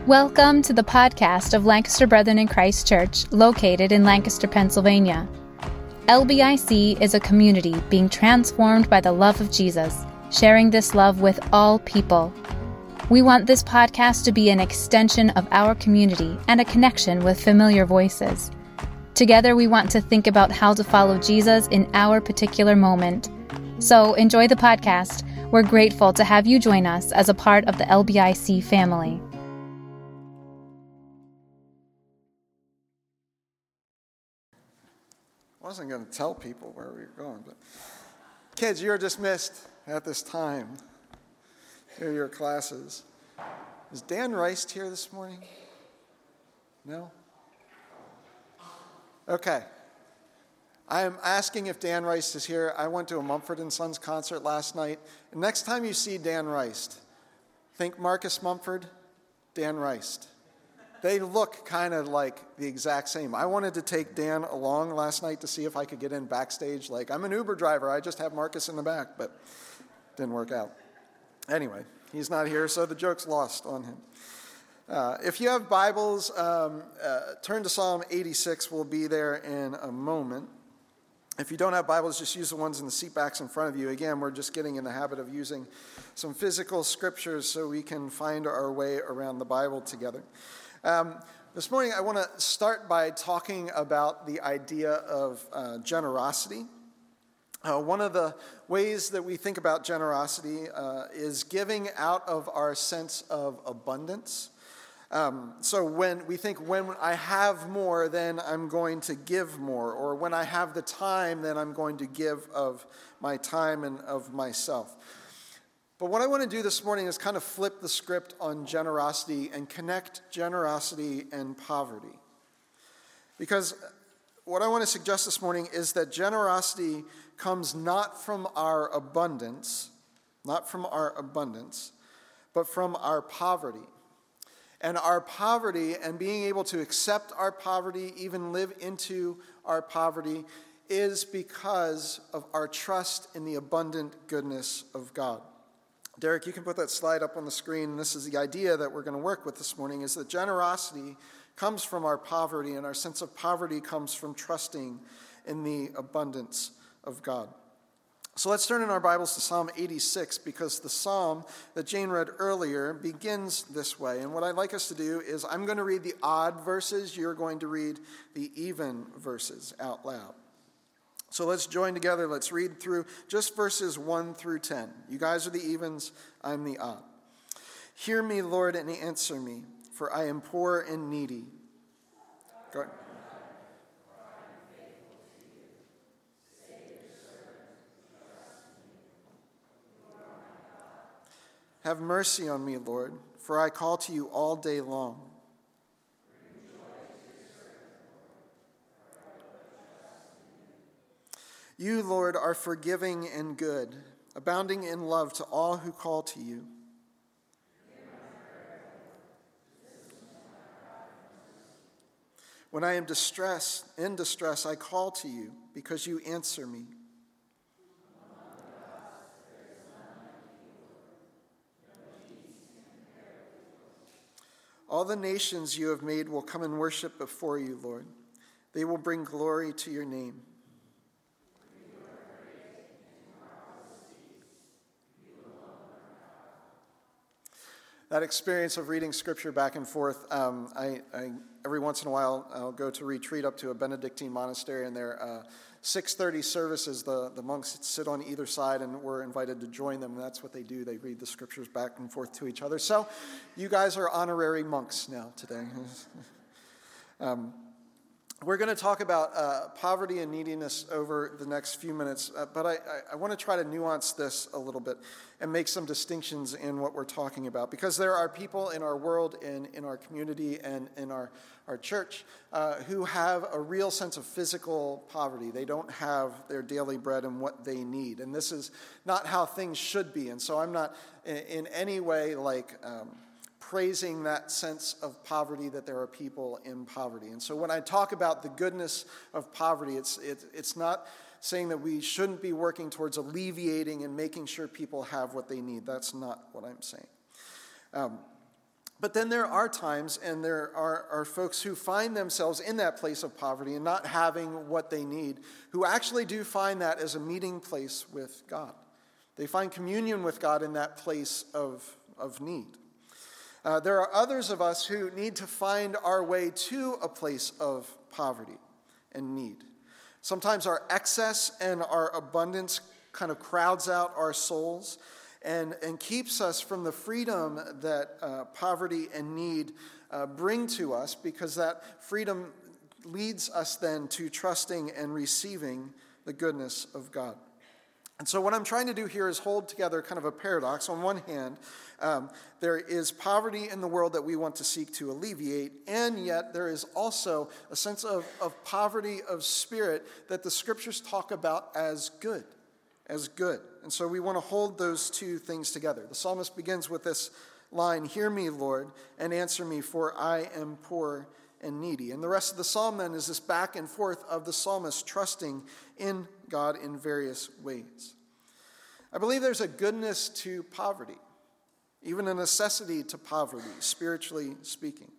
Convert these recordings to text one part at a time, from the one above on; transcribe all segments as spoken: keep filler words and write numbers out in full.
Welcome to the podcast of Lancaster Brethren in Christ Church, located in Lancaster, Pennsylvania. L B I C is a community being transformed by the love of Jesus, sharing this love with all people. We want this podcast to be an extension of our community and a connection with familiar voices. Together, we want to think about how to follow Jesus in our particular moment. So enjoy the podcast. We're grateful to have you join us as a part of the L B I C family. I wasn't going to tell people where we were going, but kids, you're dismissed at this time. Here are your classes. Is Dan Rice here this morning? No? Okay. I am asking if Dan Rice is here. I went to a Mumford and Sons concert last night. And next time you see Dan Rice, think Marcus Mumford, Dan Rice. They look kind of like the exact same. I wanted to take Dan along last night to see if I could get in backstage. Like, I'm an Uber driver. I just have Marcus in the back, but didn't work out. Anyway, he's not here, so the joke's lost on him. Uh, if you have Bibles, um, uh, turn to Psalm eighty-six. We'll be there in a moment. If you don't have Bibles, just use the ones in the seat backs in front of you. Again, we're just getting in the habit of using some physical scriptures so we can find our way around the Bible together. Um, this morning, I want to start by talking about the idea of uh, generosity. Uh, one of the ways that we think about generosity uh, is giving out of our sense of abundance. Um, so when we think, when I have more, then I'm going to give more. Or when I have the time, then I'm going to give of my time and of myself. But what I want to do this morning is kind of flip the script on generosity and connect generosity and poverty. Because what I want to suggest this morning is that generosity comes not from our abundance, not from our abundance, but from our poverty. And our poverty and being able to accept our poverty, even live into our poverty, is because of our trust in the abundant goodness of God. Derek, you can put that slide up on the screen. This is the idea that we're going to work with this morning, is that generosity comes from our poverty, and our sense of poverty comes from trusting in the abundance of God. So let's turn in our Bibles to Psalm eighty-six, because the psalm that Jane read earlier begins this way. And what I'd like us to do is I'm going to read the odd verses. You're going to read the even verses out loud. So let's join together. Let's read through just verses one through ten. You guys are the evens, I'm the odd. Hear me, Lord, and answer me, for I am poor and needy. Go ahead. Have mercy on me, Lord, for I call to you all day long. You, Lord, are forgiving and good, abounding in love to all who call to you. When I am distressed, in distress, I call to you because you answer me. All the nations you have made will come and worship before you, Lord. They will bring glory to your name. That experience of reading scripture back and forth, um, I, I every once in a while I'll go to retreat up to a Benedictine monastery, and their uh, six thirty services, the, the monks sit on either side, and we're invited to join them. And that's what they do. They read the scriptures back and forth to each other. So you guys are honorary monks now today. um, We're going to talk about uh, poverty and neediness over the next few minutes, uh, but I, I, I want to try to nuance this a little bit and make some distinctions in what we're talking about, because there are people in our world, in, in our community, and in our, our church uh, who have a real sense of physical poverty. They don't have their daily bread and what they need, and this is not how things should be. And so I'm not in, in any way like... Um, praising that sense of poverty, that there are people in poverty. And so when I talk about the goodness of poverty, it's it, it's not saying that we shouldn't be working towards alleviating and making sure people have what they need. That's not what I'm saying. Um, But then there are times, and there are, are folks who find themselves in that place of poverty and not having what they need, who actually do find that as a meeting place with God. They find communion with God in that place of, of need. Uh, there are others of us who need to find our way to a place of poverty and need. Sometimes our excess and our abundance kind of crowds out our souls and, and keeps us from the freedom that uh, poverty and need uh, bring to us, because that freedom leads us then to trusting and receiving the goodness of God. And so what I'm trying to do here is hold together kind of a paradox. On one hand, um, there is poverty in the world that we want to seek to alleviate, and yet there is also a sense of, of poverty of spirit that the scriptures talk about as good, as good. And so we want to hold those two things together. The psalmist begins with this line, "Hear me, Lord, and answer me, for I am poor and needy." And the rest of the psalm then is this back and forth of the psalmist trusting in God in various ways. I believe there's a goodness to poverty, even a necessity to poverty, spiritually speaking.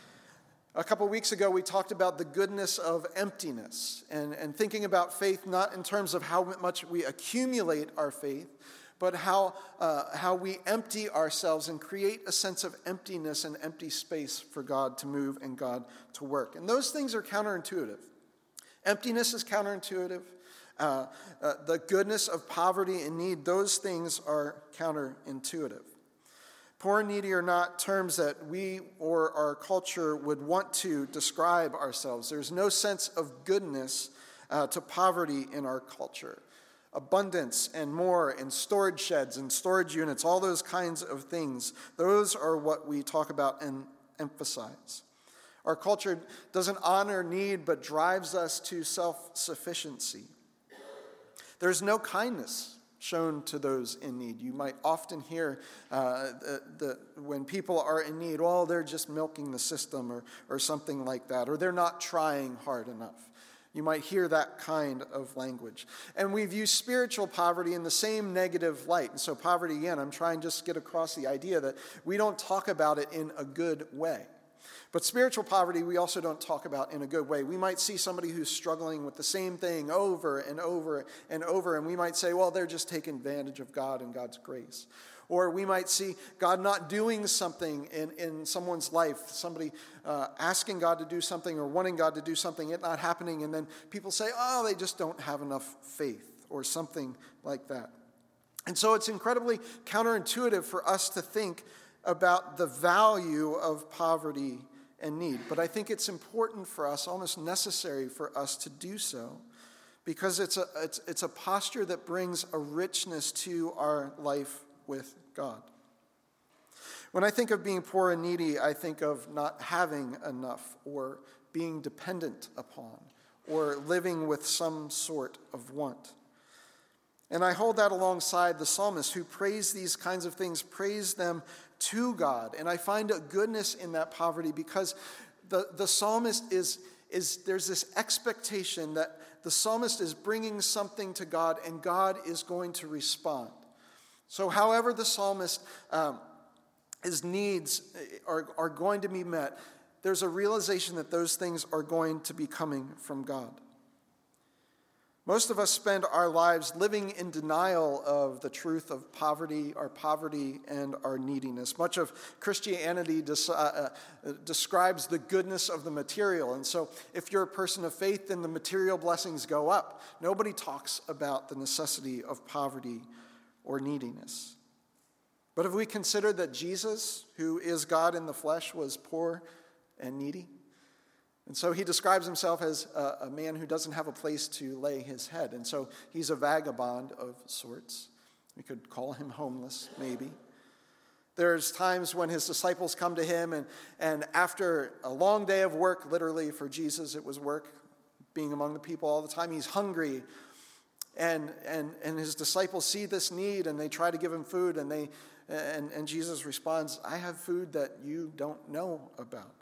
A couple weeks ago, we talked about the goodness of emptiness and, and thinking about faith not in terms of how much we accumulate our faith, but how, uh, how we empty ourselves and create a sense of emptiness and empty space for God to move and God to work. And those things are counterintuitive. Emptiness is counterintuitive. Uh, uh, the goodness of poverty and need, those things are counterintuitive. Poor and needy are not terms that we or our culture would want to describe ourselves. There's no sense of goodness uh, to poverty in our culture. Abundance and more and storage sheds and storage units, all those kinds of things, those are what we talk about and emphasize. Our culture doesn't honor need but drives us to self-sufficiency. There's no kindness shown to those in need. You might often hear uh, the, the, when people are in need, oh, they're just milking the system or, or something like that, or they're not trying hard enough. You might hear that kind of language. And we view spiritual poverty in the same negative light. And so poverty, again, I'm trying just to get across the idea that we don't talk about it in a good way. But spiritual poverty, we also don't talk about in a good way. We might see somebody who's struggling with the same thing over and over and over, and we might say, well, they're just taking advantage of God and God's grace. Or we might see God not doing something in, in someone's life, somebody uh, asking God to do something or wanting God to do something, it not happening, and then people say, oh, they just don't have enough faith or something like that. And so it's incredibly counterintuitive for us to think about the value of poverty and need. But I think it's important for us, almost necessary for us to do so, because it's a, it's, it's a posture that brings a richness to our life with God. When I think of being poor and needy, I think of not having enough or being dependent upon or living with some sort of want. And I hold that alongside the psalmist who praise these kinds of things, praise them to God. And I find a goodness in that poverty because the, the psalmist is, is, there's this expectation that the psalmist is bringing something to God and God is going to respond. So however the psalmist, um, his needs are, are going to be met, there's a realization that those things are going to be coming from God. Most of us spend our lives living in denial of the truth of poverty, our poverty, and our neediness. Much of Christianity des- uh, uh, describes the goodness of the material. And so if you're a person of faith, then the material blessings go up. Nobody talks about the necessity of poverty or neediness. But have we considered that Jesus, who is God in the flesh, was poor and needy? And so he describes himself as a, a man who doesn't have a place to lay his head. And so he's a vagabond of sorts. We could call him homeless, maybe. There's times when his disciples come to him, and, and after a long day of work, literally for Jesus it was work, being among the people all the time, he's hungry. And, and, and his disciples see this need, and they try to give him food, and, they, and, and Jesus responds, I have food that you don't know about.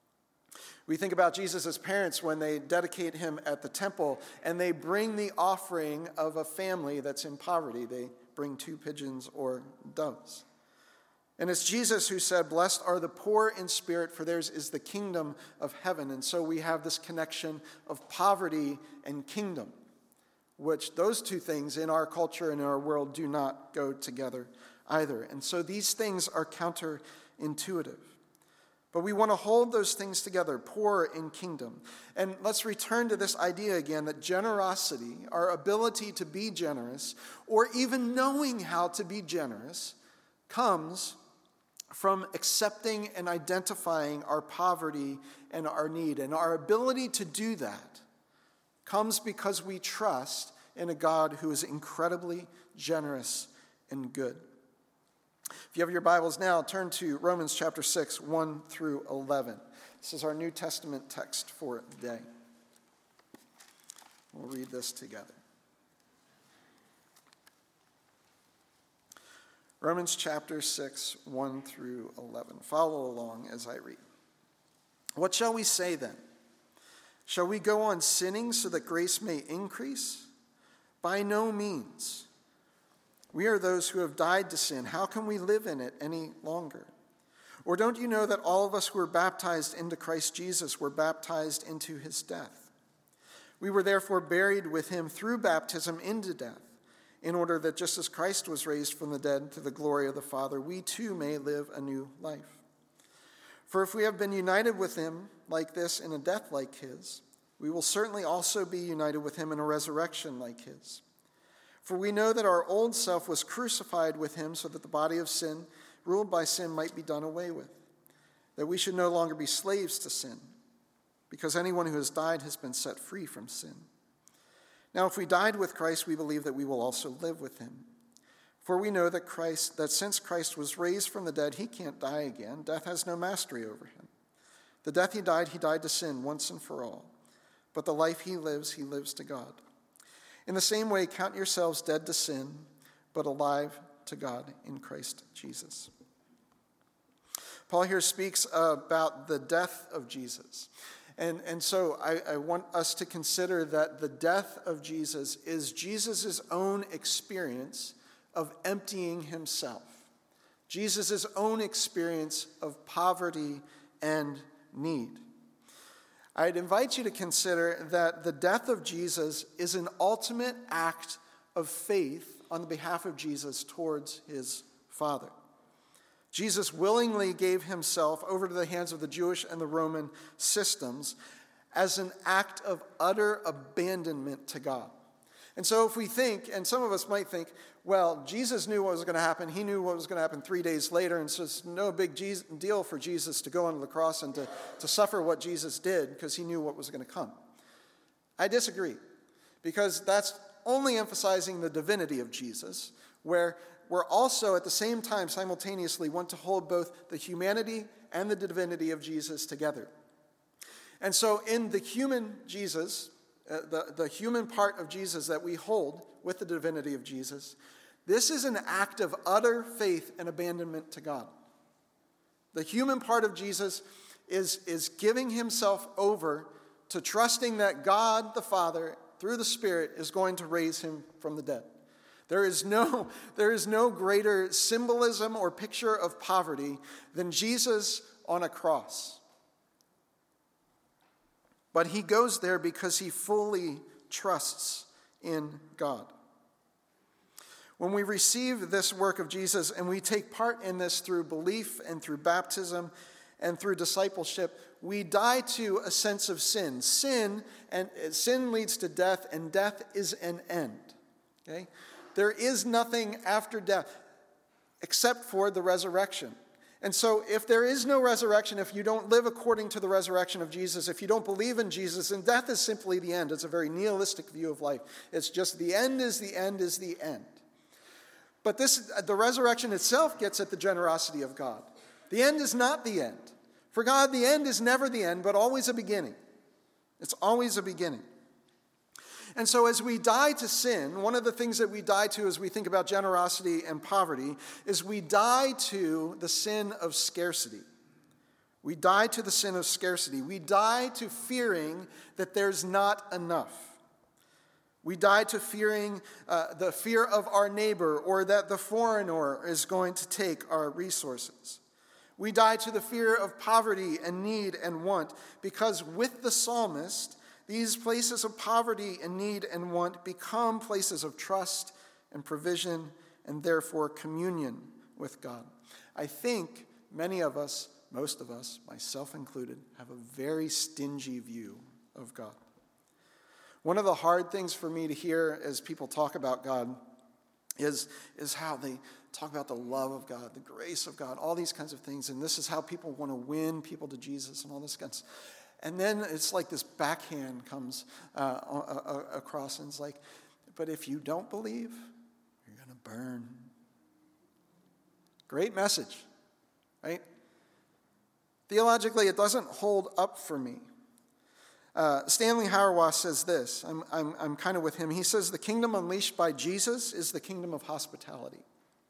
We think about Jesus' parents when they dedicate him at the temple and they bring the offering of a family that's in poverty. They bring two pigeons or doves. And it's Jesus who said, "Blessed are the poor in spirit, for theirs is the kingdom of heaven." And so we have this connection of poverty and kingdom, which those two things in our culture and in our world do not go together either. And so these things are counterintuitive. But we want to hold those things together, poor in kingdom. And let's return to this idea again that generosity, our ability to be generous, or even knowing how to be generous, comes from accepting and identifying our poverty and our need. And our ability to do that comes because we trust in a God who is incredibly generous and good. If you have your Bibles now, turn to Romans chapter six, one through eleven. This is our New Testament text for the day. We'll read this together. Romans chapter six, one through eleven. Follow along as I read. What shall we say then? Shall we go on sinning so that grace may increase? By no means. We are those who have died to sin. How can we live in it any longer? Or don't you know that all of us who were baptized into Christ Jesus were baptized into his death? We were therefore buried with him through baptism into death, in order that just as Christ was raised from the dead to the glory of the Father, we too may live a new life. For if we have been united with him like this in a death like his, we will certainly also be united with him in a resurrection like his. For we know that our old self was crucified with him so that the body of sin, ruled by sin, might be done away with, that we should no longer be slaves to sin, because anyone who has died has been set free from sin. Now, if we died with Christ, we believe that we will also live with him. For we know that Christ, that since Christ was raised from the dead, he can't die again. Death has no mastery over him. The death he died, he died to sin once and for all. But the life he lives, he lives to God. In the same way, count yourselves dead to sin, but alive to God in Christ Jesus. Paul here speaks about the death of Jesus. And, and so I, I want us to consider that the death of Jesus is Jesus' own experience of emptying himself. Jesus' own experience of poverty and need. I'd invite you to consider that the death of Jesus is an ultimate act of faith on the behalf of Jesus towards his Father. Jesus willingly gave himself over to the hands of the Jewish and the Roman systems as an act of utter abandonment to God. And so if we think, and some of us might think, well, Jesus knew what was going to happen. He knew what was going to happen three days later, and so it's no big deal for Jesus to go onto the cross and to, to suffer what Jesus did because he knew what was going to come. I disagree, because that's only emphasizing the divinity of Jesus, where we're also at the same time simultaneously want to hold both the humanity and the divinity of Jesus together. And so in the human Jesus, uh, the, the human part of Jesus that we hold with the divinity of Jesus, this is an act of utter faith and abandonment to God. The human part of Jesus is, is giving himself over to trusting that God the Father, through the Spirit, is going to raise him from the dead. There is no, there is no greater symbolism or picture of poverty than Jesus on a cross. But he goes there because he fully trusts in God. When we receive this work of Jesus and we take part in this through belief and through baptism and through discipleship, we die to a sense of sin. Sin and sin leads to death, and death is an end. Okay? There is nothing after death except for the resurrection. And so if there is no resurrection, if you don't live according to the resurrection of Jesus, if you don't believe in Jesus, then death is simply the end. It's a very nihilistic view of life. It's just the end is the end is the end. But this, the resurrection itself gets at the generosity of God. The end is not the end. For God, the end is never the end, but always a beginning. It's always a beginning. And so as we die to sin, one of the things that we die to as we think about generosity and poverty is we die to the sin of scarcity. We die to the sin of scarcity. We die to fearing that there's not enough. We die to fearing uh, the fear of our neighbor or that the foreigner is going to take our resources. We die to the fear of poverty and need and want, because with the psalmist, these places of poverty and need and want become places of trust and provision and therefore communion with God. I think many of us, most of us, myself included, have a very stingy view of God. One of the hard things for me to hear as people talk about God is, is how they talk about the love of God, the grace of God, all these kinds of things. And this is how people want to win people to Jesus and all this kind of stuff. And then it's like this backhand comes uh, across and it's like, but if you don't believe, you're going to burn. Great message, right? Theologically, it doesn't hold up for me. Uh, Stanley Hauerwas says this. I'm, I'm, I'm kind of with him. He says, the kingdom unleashed by Jesus is the kingdom of hospitality.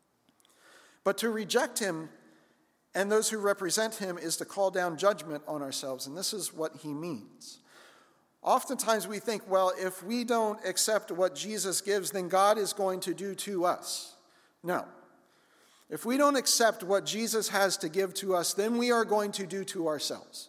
But to reject him and those who represent him is to call down judgment on ourselves. And this is what he means. Oftentimes we think, well, if we don't accept what Jesus gives, then God is going to do to us. No. If we don't accept what Jesus has to give to us, then we are going to do to ourselves.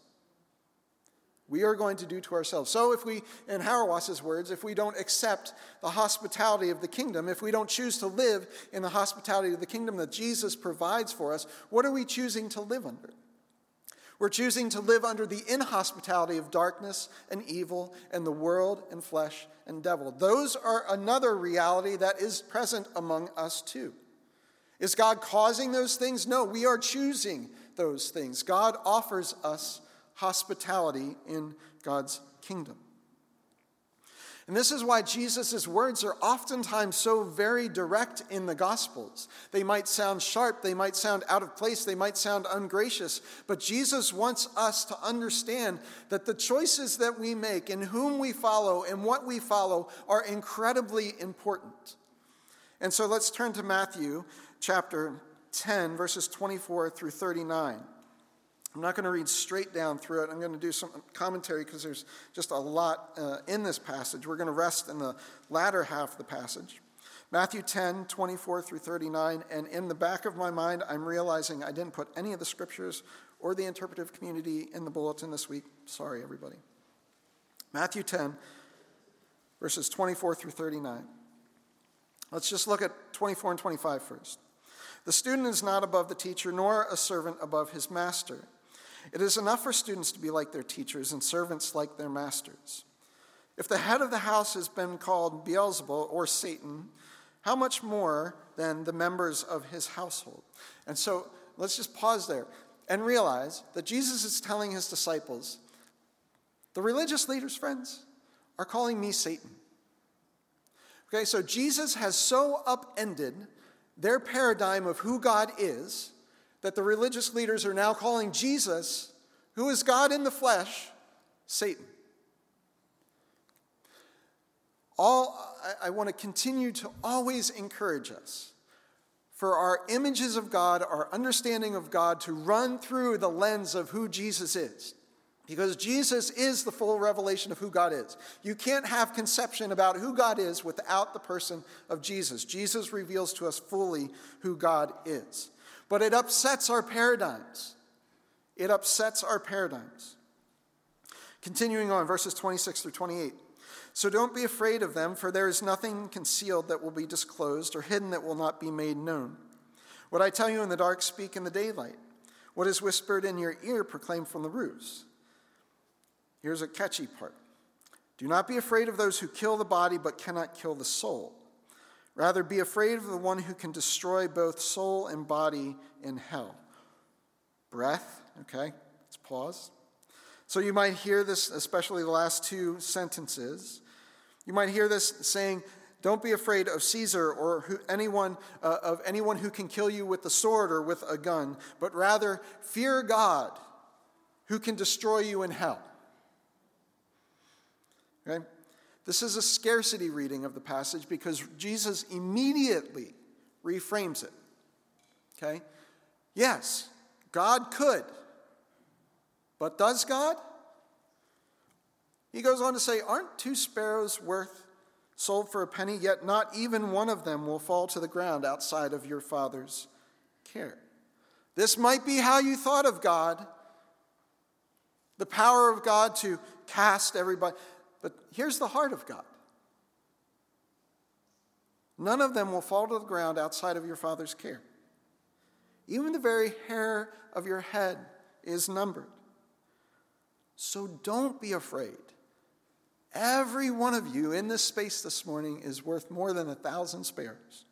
We are going to do to ourselves. So if we, in Hauerwas's words, if we don't accept the hospitality of the kingdom, if we don't choose to live in the hospitality of the kingdom that Jesus provides for us, what are we choosing to live under? We're choosing to live under the inhospitality of darkness and evil and the world and flesh and devil. Those are another reality that is present among us too. Is God causing those things? No, we are choosing those things. God offers us hospitality in God's kingdom. And this is why Jesus' words are oftentimes so very direct in the Gospels. They might sound sharp, they might sound out of place, they might sound ungracious, but Jesus wants us to understand that the choices that we make and whom we follow and what we follow are incredibly important. And so let's turn to Matthew chapter ten, verses twenty-four through thirty-nine. I'm not going to read straight down through it. I'm going to do some commentary because there's just a lot uh, in this passage. We're going to rest in the latter half of the passage. Matthew ten, twenty-four through thirty-nine. And in the back of my mind, I'm realizing I didn't put any of the scriptures or the interpretive community in the bulletin this week. Sorry, everybody. Matthew ten, verses twenty-four through thirty-nine. Let's just look at twenty-four and twenty-five first. The student is not above the teacher, nor a servant above his master. It is enough for students to be like their teachers and servants like their masters. If the head of the house has been called Beelzebul or Satan, how much more than the members of his household? And so let's just pause there and realize that Jesus is telling his disciples, the religious leaders, friends, are calling me Satan. Okay, so Jesus has so upended their paradigm of who God is that the religious leaders are now calling Jesus, who is God in the flesh, Satan. All I, I want to continue to always encourage us for our images of God, our understanding of God, to run through the lens of who Jesus is. Because Jesus is the full revelation of who God is. You can't have conception about who God is without the person of Jesus. Jesus reveals to us fully who God is. But it upsets our paradigms. It upsets our paradigms. Continuing on, verses twenty-six through twenty-eight. So don't be afraid of them, for there is nothing concealed that will be disclosed, or hidden that will not be made known. What I tell you in the dark, speak in the daylight. What is whispered in your ear, proclaim from the roofs. Here's a catchy part. Do not be afraid of those who kill the body but cannot kill the soul. Rather, be afraid of the one who can destroy both soul and body in hell. Breath, okay, let's pause. So you might hear this, especially the last two sentences. You might hear this saying, don't be afraid of Caesar or who, anyone uh, of anyone who can kill you with the sword or with a gun, but rather fear God who can destroy you in hell. Okay? This is a scarcity reading of the passage because Jesus immediately reframes it. Okay? Yes, God could. But does God? He goes on to say, aren't two sparrows worth sold for a penny, yet not even one of them will fall to the ground outside of your Father's care. This might be how you thought of God, the power of God to cast everybody. But here's the heart of God. None of them will fall to the ground outside of your Father's care. Even the very hair of your head is numbered. So don't be afraid. Every one of you in this space this morning is worth more than a thousand sparrows.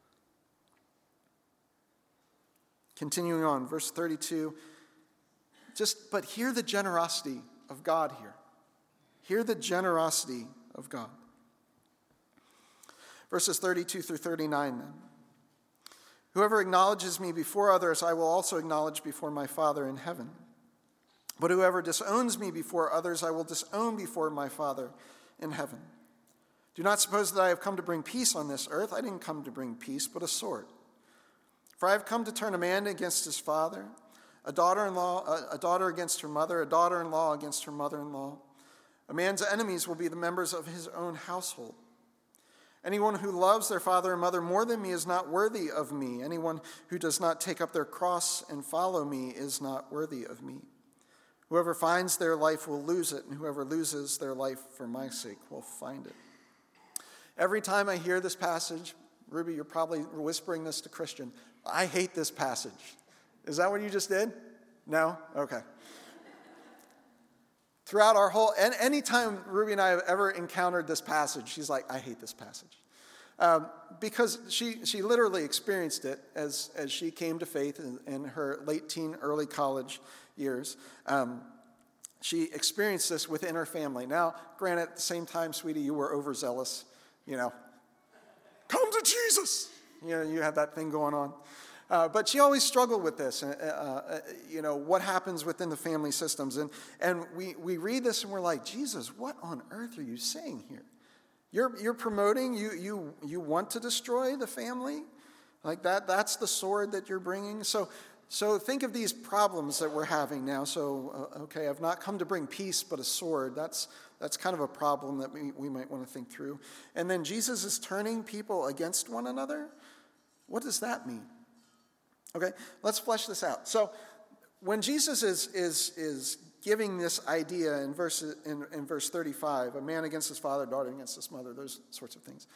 Continuing on, verse thirty-two. Just, but hear the generosity of God here. Hear the generosity of God. Verses thirty-two through thirty-nine then. Whoever acknowledges me before others, I will also acknowledge before my Father in heaven. But whoever disowns me before others, I will disown before my Father in heaven. Do not suppose that I have come to bring peace on this earth. I didn't come to bring peace, but a sword. For I have come to turn a man against his father, a daughter-in-law, a daughter against her mother, a daughter-in-law against her mother-in-law. A man's enemies will be the members of his own household. Anyone who loves their father and mother more than me is not worthy of me. Anyone who does not take up their cross and follow me is not worthy of me. Whoever finds their life will lose it, and whoever loses their life for my sake will find it. Every time I hear this passage, Ruby, you're probably whispering this to Christian, I hate this passage. Is that what you just did? No? Okay. Throughout our whole, and any time Ruby and I have ever encountered this passage, she's like, I hate this passage. Um, because she she literally experienced it as, as she came to faith in, in her late teen, early college years. Um, she experienced this within her family. Now, granted, at the same time, sweetie, you were overzealous. You know, come to Jesus. You know, you had that thing going on. Uh, but she always struggled with this, uh, uh, you know, what happens within the family systems. And and we, we read this and we're like, Jesus, what on earth are you saying here? You're you're promoting, you you you want to destroy the family? Like that, that's the sword that you're bringing? So so think of these problems that we're having now. So, uh, okay, I've not come to bring peace, but a sword. That's that's kind of a problem that we, we might want to think through. And then Jesus is turning people against one another. What does that mean? Okay, let's flesh this out. So when Jesus is is is giving this idea in verse in, in verse thirty-five, a man against his father, daughter against his mother, those sorts of things,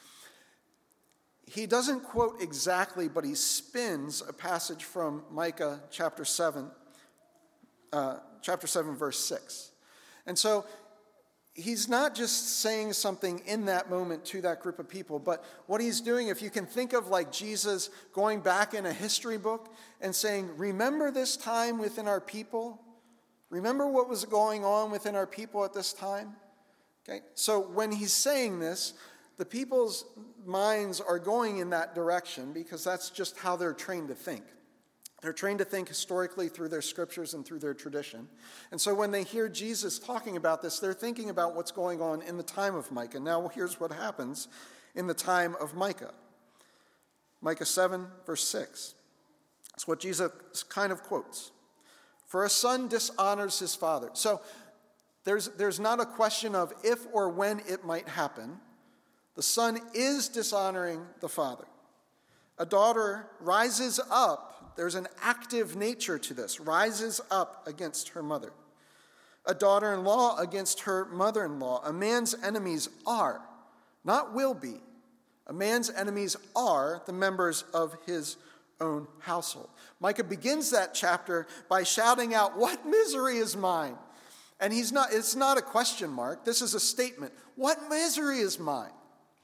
he doesn't quote exactly, but he spins a passage from Micah chapter seven, uh, chapter seven, verse six. And so he's not just saying something in that moment to that group of people, but what he's doing, if you can think of like Jesus going back in a history book and saying, remember this time within our people? Remember what was going on within our people at this time? Okay, so when he's saying this, the people's minds are going in that direction because that's just how they're trained to think. They're trained to think historically through their scriptures and through their tradition. And so when they hear Jesus talking about this, they're thinking about what's going on in the time of Micah. Now here's what happens in the time of Micah. Micah seven, verse six. It's what Jesus kind of quotes. For a son dishonors his father. So there's, there's not a question of if or when it might happen. The son is dishonoring the father. A daughter rises up. There's an active nature to this. Rises up against her mother. A daughter-in-law against her mother-in-law. A man's enemies are, not will be. A man's enemies are the members of his own household. Micah begins that chapter by shouting out, what misery is mine? And he's not, it's not a question mark. This is a statement. What misery is mine?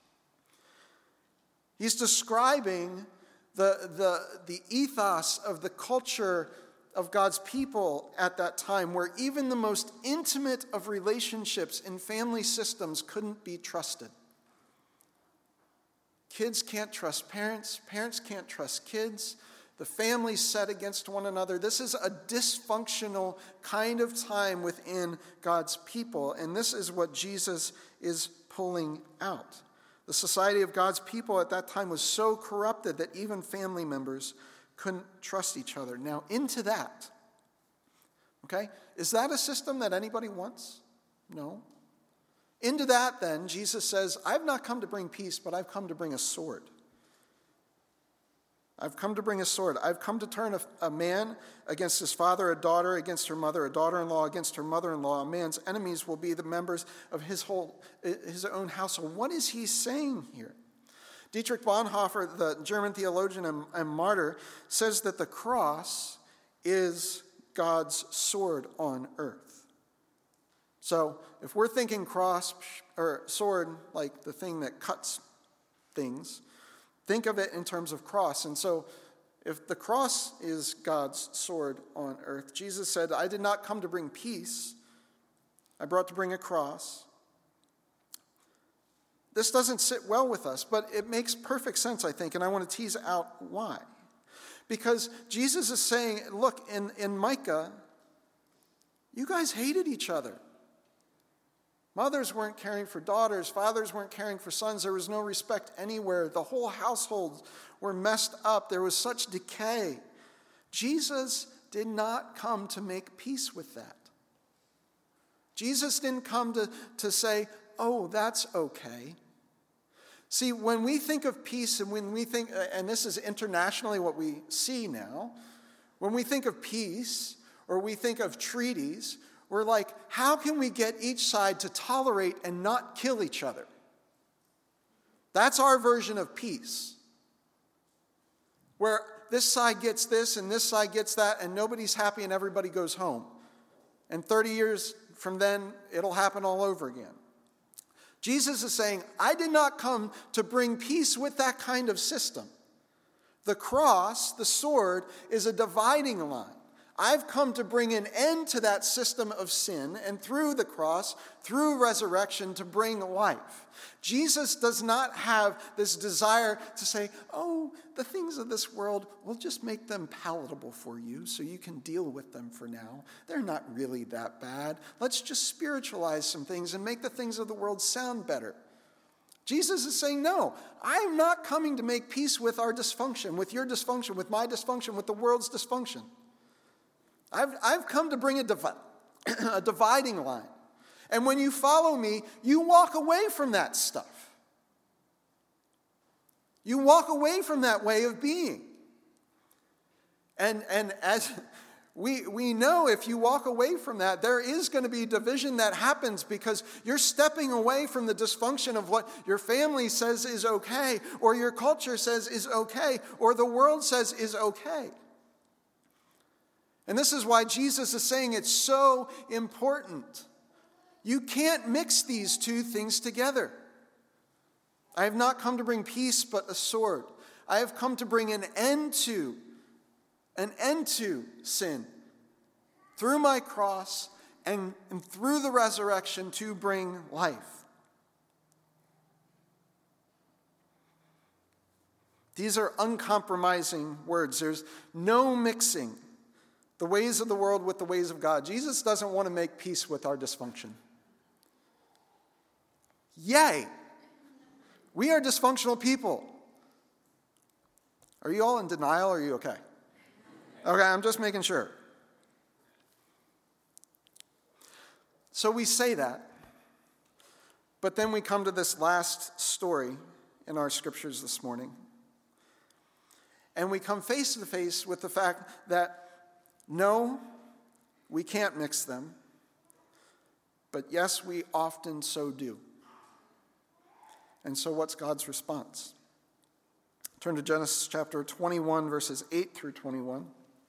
He's describing the, the, the ethos of the culture of God's people at that time, where even the most intimate of relationships in family systems couldn't be trusted. Kids can't trust parents. Parents can't trust kids. The family's set against one another. This is a dysfunctional kind of time within God's people, and this is what Jesus is pulling out. The society of God's people at that time was so corrupted that even family members couldn't trust each other. Now, into that, okay, is that a system that anybody wants? No. Into that, then, Jesus says, I've not come to bring peace, but I've come to bring a sword. I've come to bring a sword. I've come to turn a, a man against his father, a daughter against her mother, a daughter-in-law against her mother-in-law. A man's enemies will be the members of his whole, his own household. What is he saying here? Dietrich Bonhoeffer, the German theologian and, and martyr, says that the cross is God's sword on earth. So if we're thinking cross or sword like the thing that cuts things, think of it in terms of cross. And so if the cross is God's sword on earth, Jesus said, I did not come to bring peace. I brought to bring a cross. This doesn't sit well with us, but it makes perfect sense, I think, and I want to tease out why. Because Jesus is saying, look, in, in Micah, you guys hated each other. Mothers weren't caring for daughters. Fathers weren't caring for sons. There was no respect anywhere. The whole households were messed up. There was such decay. Jesus did not come to make peace with that. Jesus didn't come to, to say, oh, that's okay. See, when we think of peace and when we think, and this is internationally what we see now, when we think of peace or we think of treaties, we're like, how can we get each side to tolerate and not kill each other? That's our version of peace. Where this side gets this and this side gets that and nobody's happy and everybody goes home. And thirty years from then, it'll happen all over again. Jesus is saying, I did not come to bring peace with that kind of system. The cross, the sword, is a dividing line. I've come to bring an end to that system of sin, and through the cross, through resurrection, to bring life. Jesus does not have this desire to say, oh, the things of this world, we'll just make them palatable for you so you can deal with them for now. They're not really that bad. Let's just spiritualize some things and make the things of the world sound better. Jesus is saying, no, I'm not coming to make peace with our dysfunction, with your dysfunction, with my dysfunction, with the world's dysfunction. I've, I've come to bring a, divi- a dividing line. And when you follow me, you walk away from that stuff. You walk away from that way of being. And, and as we, we know, if you walk away from that, there is going to be division that happens because you're stepping away from the dysfunction of what your family says is okay, or your culture says is okay, or the world says is okay. And this is why Jesus is saying it's so important. You can't mix these two things together. I have not come to bring peace, but a sword. I have come to bring an end to, an end to sin through my cross and, and through the resurrection to bring life. These are uncompromising words. There's no mixing the ways of the world with the ways of God. Jesus doesn't want to make peace with our dysfunction. Yay! We are dysfunctional people. Are you all in denial or are you okay? Okay, I'm just making sure. So we say that, but then we come to this last story in our scriptures this morning. And we come face to face with the fact that no, we can't mix them, but yes, we often so do. And so what's God's response? Turn to Genesis chapter twenty-one, verses eight through twenty-one.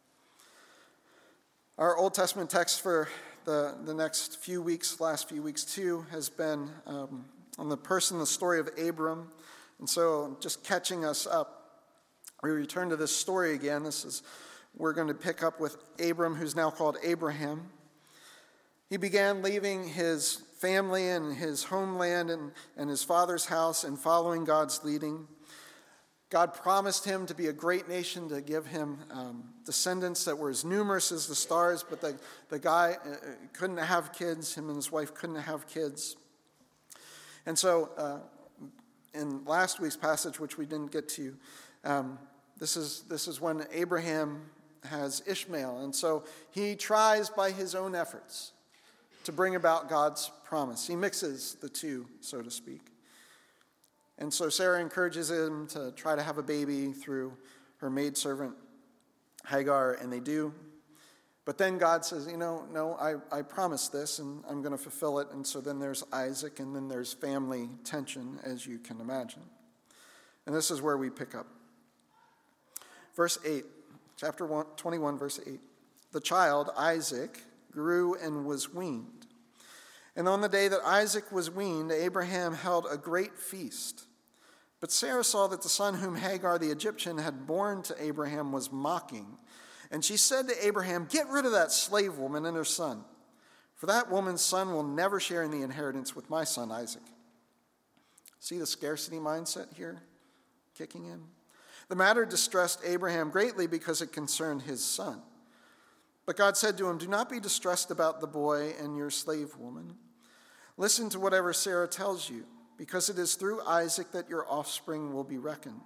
Our Old Testament text for the, the next few weeks, last few weeks too, has been um, on the person, the story of Abram. And so just catching us up, we return to this story again. This is We're going to pick up with Abram, who's now called Abraham. He began leaving his family and his homeland and, and his father's house and following God's leading. God promised him to be a great nation, to give him um, descendants that were as numerous as the stars, but the, the guy uh, couldn't have kids. Him and his wife couldn't have kids. And so uh, in last week's passage, which we didn't get to, um, this is this is when Abraham has Ishmael. And so he tries by his own efforts to bring about God's promise. He mixes the two, so to speak. And so Sarah encourages him to try to have a baby through her maidservant Hagar, and they do. But then God says, you know, no, I, I promised this, and I'm going to fulfill it. And so then there's Isaac, and then there's family tension, as you can imagine. And this is where we pick up. Verse eight, chapter one, twenty-one, verse eight. The child, Isaac, grew and was weaned. And on the day that Isaac was weaned, Abraham held a great feast. But Sarah saw that the son whom Hagar the Egyptian had borne to Abraham was mocking. And she said to Abraham, "Get rid of that slave woman and her son, for that woman's son will never share in the inheritance with my son Isaac." See the scarcity mindset here kicking in? The matter distressed Abraham greatly because it concerned his son. But God said to him, "Do not be distressed about the boy and your slave woman. Listen to whatever Sarah tells you, because it is through Isaac that your offspring will be reckoned.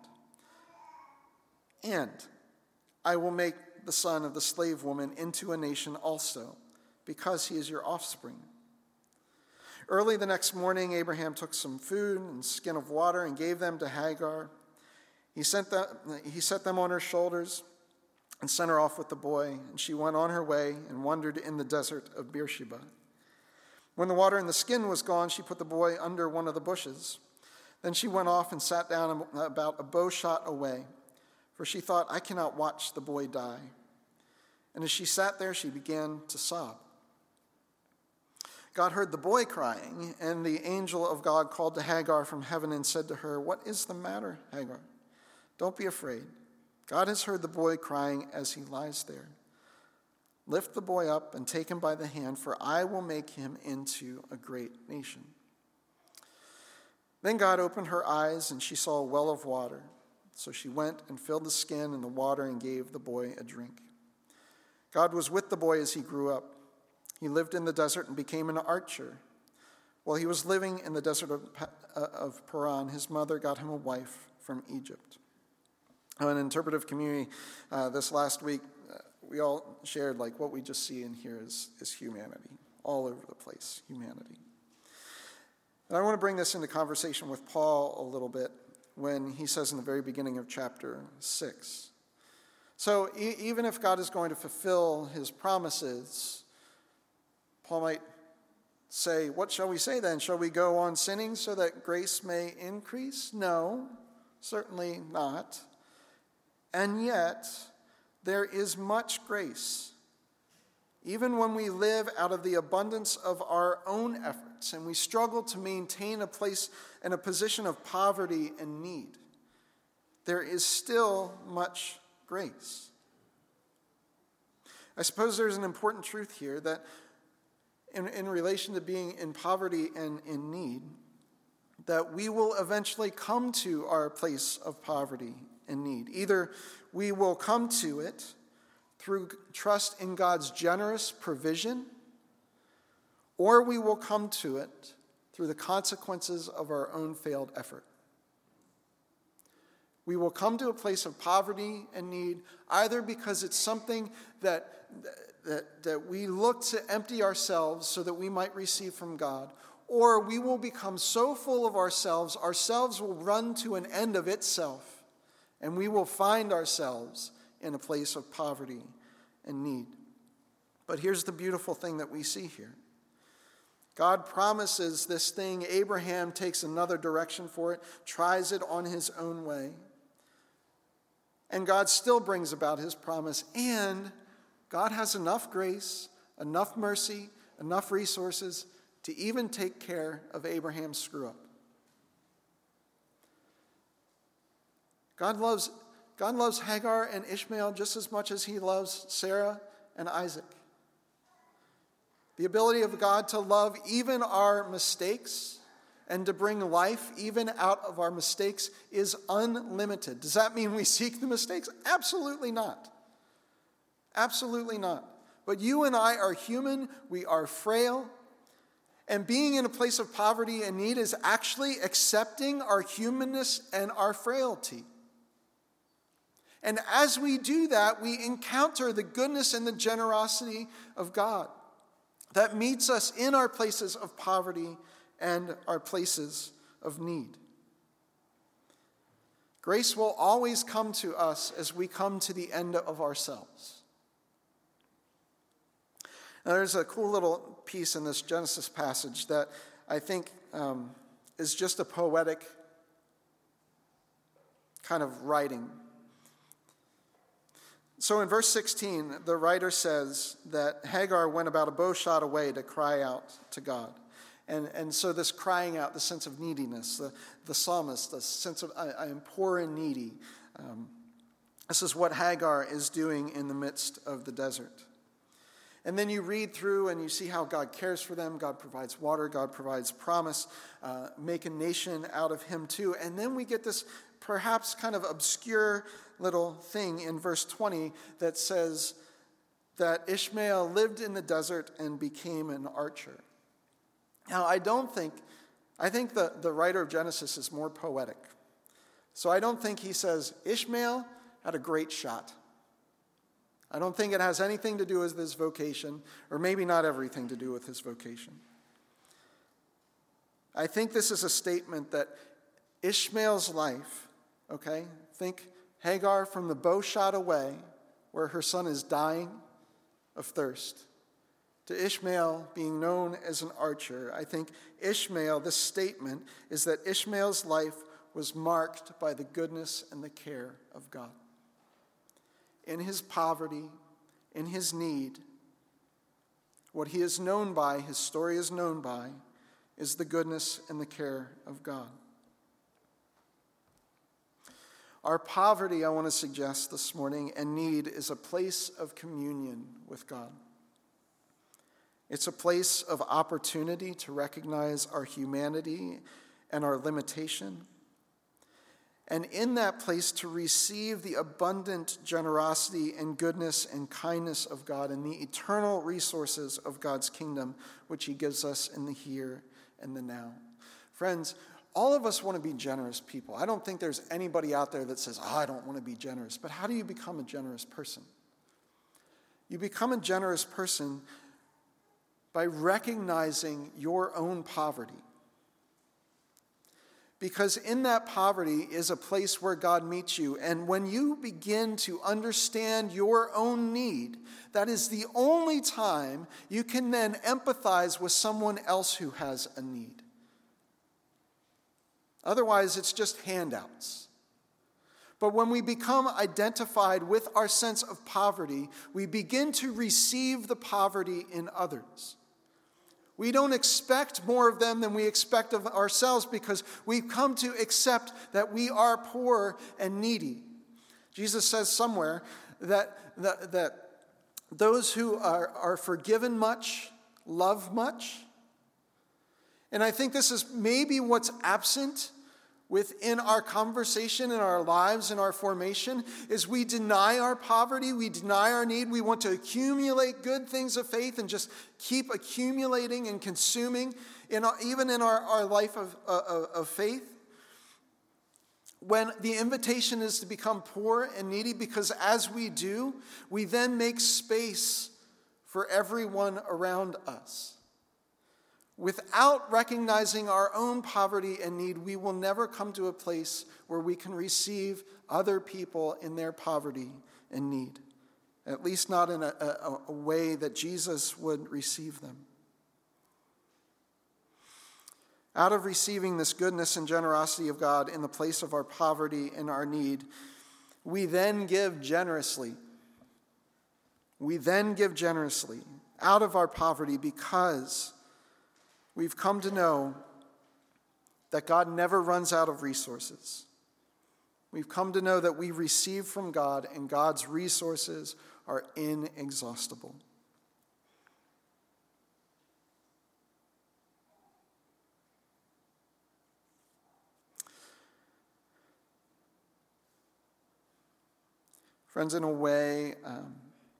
And I will make the son of the slave woman into a nation also, because he is your offspring." Early the next morning, Abraham took some food and a skin of water and gave them to Hagar. He sent them, he set them on her shoulders and sent her off with the boy, and she went on her way and wandered in the desert of Beersheba. When the water in the skin was gone, she put the boy under one of the bushes. Then she went off and sat down about a bow shot away, for she thought, "I cannot watch the boy die." And as she sat there, she began to sob. God heard the boy crying, and the angel of God called to Hagar from heaven and said to her, "What is the matter, Hagar? Don't be afraid. God has heard the boy crying as he lies there. Lift the boy up and take him by the hand, for I will make him into a great nation." Then God opened her eyes, and she saw a well of water. So she went and filled the skin and the water and gave the boy a drink. God was with the boy as he grew up. He lived in the desert and became an archer. While he was living in the desert of Paran, his mother got him a wife from Egypt. In an interpretive community uh, this last week, uh, we all shared like what we just see in here is, is humanity, all over the place, humanity. And I want to bring this into conversation with Paul a little bit when he says in the very beginning of chapter six. So e- even if God is going to fulfill his promises, Paul might say, what shall we say then? Shall we go on sinning so that grace may increase? No, certainly not. And yet, there is much grace. Even when we live out of the abundance of our own efforts and we struggle to maintain a place and a position of poverty and need, there is still much grace. I suppose there's an important truth here that in, in relation to being in poverty and in need, that we will eventually come to our place of poverty and need. Either we will come to it through trust in God's generous provision, or we will come to it through the consequences of our own failed effort. We will come to a place of poverty and need either because it's something that, that, that we look to empty ourselves so that we might receive from God, or we will become so full of ourselves, ourselves will run to an end of itself, and we will find ourselves in a place of poverty and need. But here's the beautiful thing that we see here. God promises this thing. Abraham takes another direction for it, tries it on his own way. And God still brings about his promise. And God has enough grace, enough mercy, enough resources to even take care of Abraham's screw-up. God loves, God loves Hagar and Ishmael just as much as he loves Sarah and Isaac. The ability of God to love even our mistakes and to bring life even out of our mistakes is unlimited. Does that mean we seek the mistakes? Absolutely not. Absolutely not. But you and I are human. We are frail. And being in a place of poverty and need is actually accepting our humanness and our frailty. And as we do that, we encounter the goodness and the generosity of God. that meets us in our places of poverty and our places of need. Grace will always come to us as we come to the end of ourselves. Now, there's a cool little piece in this Genesis passage that I think um, is just a poetic kind of writing. So in verse sixteen, the writer says that Hagar went about a bow shot away to cry out to God. And, and so this crying out, the sense of neediness, the, the psalmist, the sense of I, I am poor and needy. Um, this is what Hagar is doing in the midst of the desert. And then you read through and you see how God cares for them. God provides water. God provides promise. Uh, make a nation out of him too. And then we get this perhaps kind of obscure little thing in verse twenty that says that Ishmael lived in the desert and became an archer. Now, I don't think, I think the, the writer of Genesis is more poetic. So I don't think he says, Ishmael had a great shot. I don't think it has anything to do with his vocation, or maybe not everything to do with his vocation. I think this is a statement that Ishmael's life, okay, think Hagar from the bow shot away, where her son is dying of thirst, to Ishmael being known as an archer. I think Ishmael, this statement is that Ishmael's life was marked by the goodness and the care of God. In his poverty, in his need, what he is known by, his story is known by, is the goodness and the care of God. Our poverty, I want to suggest this morning, and need is a place of communion with God. It's a place of opportunity to recognize our humanity and our limitation. And in that place to receive the abundant generosity and goodness and kindness of God and the eternal resources of God's kingdom, which he gives us in the here and the now. Friends, all of us want to be generous people. I don't think there's anybody out there that says, oh, I don't want to be generous. But how do you become a generous person? You become a generous person by recognizing your own poverty. Because in that poverty is a place where God meets you. And when you begin to understand your own need, that is the only time you can then empathize with someone else who has a need. Otherwise, it's just handouts. But when we become identified with our sense of poverty, we begin to receive the poverty in others. We don't expect more of them than we expect of ourselves because we've come to accept that we are poor and needy. Jesus says somewhere that, that, that those who are, are forgiven much love much. And I think this is maybe what's absent within our conversation in our lives and our formation is we deny our poverty, we deny our need, we want to accumulate good things of faith and just keep accumulating and consuming, in our, even in our, our life of, of, of faith. When the invitation is to become poor and needy, because as we do, we then make space for everyone around us. Without recognizing our own poverty and need, we will never come to a place where we can receive other people in their poverty and need, at least not in a, a, a way that Jesus would receive them. Out of receiving this goodness and generosity of God in the place of our poverty and our need, we then give generously. We then give generously out of our poverty because we've come to know that God never runs out of resources. We've come to know that we receive from God and God's resources are inexhaustible. Friends, in a way, um,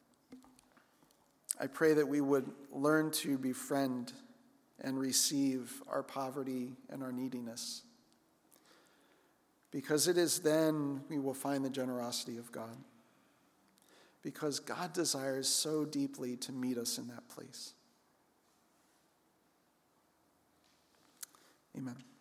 I pray that we would learn to befriend and receive our poverty and our neediness. Because it is then we will find the generosity of God. Because God desires so deeply to meet us in that place. Amen.